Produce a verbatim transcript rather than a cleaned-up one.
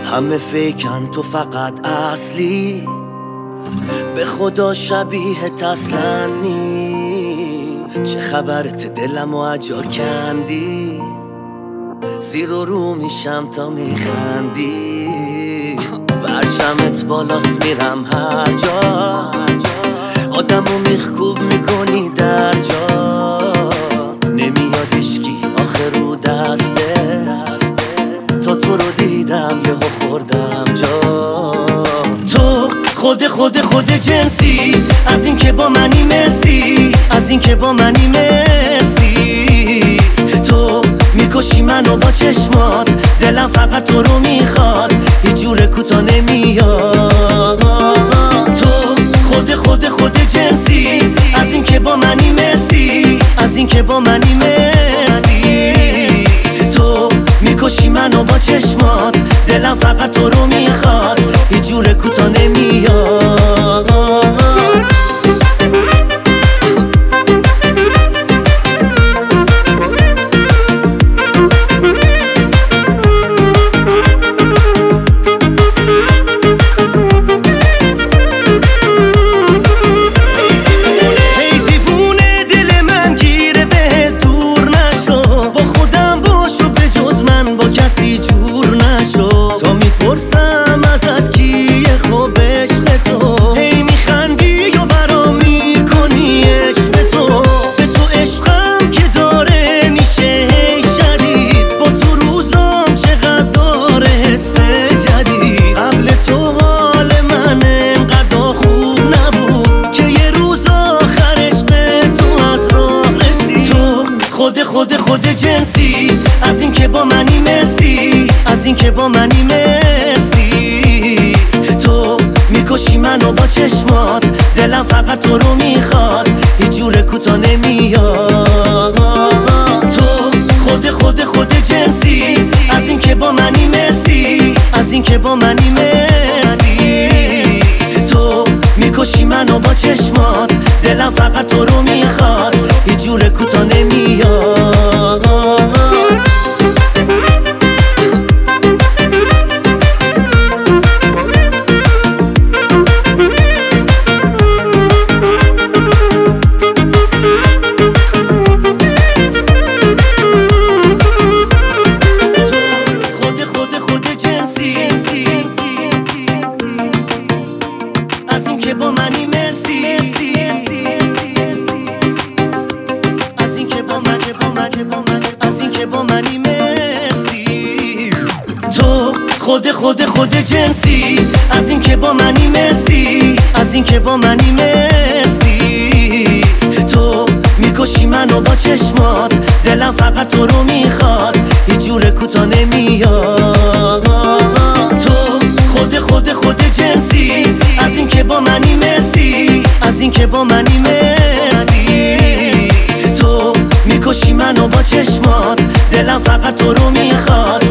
همه فیکن تو فقط اصلی، به خدا شبیه تسلنی. چه خبرت دلم و عجا کندی، زیر و رو میشم تا میخندی. برشمت بالاست میرم هر جا، آدمو میخکوب میکنی در جا. نمیاد اشکی آخر رو دسته، تا تو رو دیدم یهو خوردم جا. تو خود خود خود جنسی، از این که با منی مرسی، از این که با منی مرسی. تو میکشی منو با چشمات، دلم فقط تو رو میخواد، هیچ جور کوتا نمیاد. تو خود خود خود جنسی، از این که با منی مرسی، از این که با منی مرسی. تو میکشی منو با چشمات، دلم فقط تو رو میخواد، هیچ جور کوتا نمیاد. پرسم ازت کیه خوب عشق تو، هی میخندی و برام میکنی عشق تو. به تو عشقم که داره میشه هی شدید، با تو روزام چقدر داره حس جدید. قبل تو حال من انقدر خوب نبود که یه روز آخر عشق تو از راه رسید. تو خود خود خود جنسی، از این که با منی مرسی، از این که با منی مرسی. تو میکشی منو با چشمات، دلم فقط تو رو میخواد، هیچ جور کوتا نمیاد. تو خود خود خود جنسی، از این که با منی مرسی، از این که با منی مرسی. تو میکشی منو با چشمات، دلم فقط تو رو میخواد، هیچ جور کوتا نمیاد. از این که با منی مرسی، از این که با من از این که با منی مرسی. تو خود خود خود جنسی، از این که با منی مرسی، از این که با منی مرسی. تو میکشی منو با چشمات، دلم فقط تو رو میخواد، هیچ جور کوتا نمیاد. تو خود خود خود جنسی، از این که با منی مرسی، از این که با منی مرسی. تو میکشی منو با چشمات، دلم فقط تو رو میخواد،